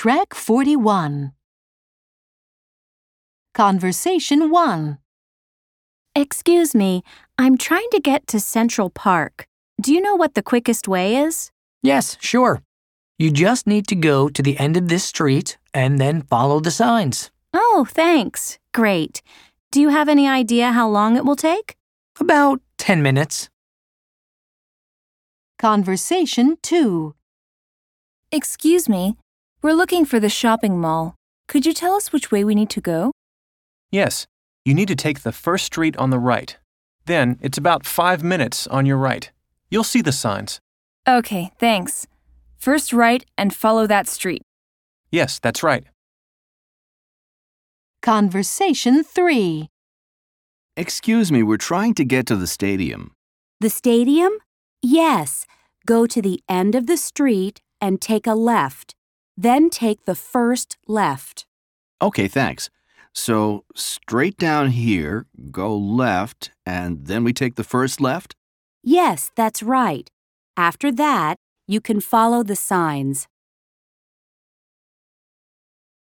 Track 41. Conversation 1. Excuse me, I'm trying to get to Central Park. Do you know what the quickest way is? Yes, sure. You just need to go to the end of this street and then follow the signs. Oh, thanks. Great. Do you have any idea how long it will take? About 10 minutes. Conversation 2. Excuse me, we're looking for the shopping mall. Could you tell us which way we need to go? Yes, you need to take the first street on the right. Then it's about 5 minutes on your right. You'll see the signs. Okay, thanks. First right and follow that street. Yes, that's right. Conversation 3. Excuse me, we're trying to get to the stadium. The stadium? Yes. Go to the end of the street and take a left. Then take the first left. Okay, thanks. So, straight down here, go left, and then we take the first left? Yes, that's right. After that, you can follow the signs.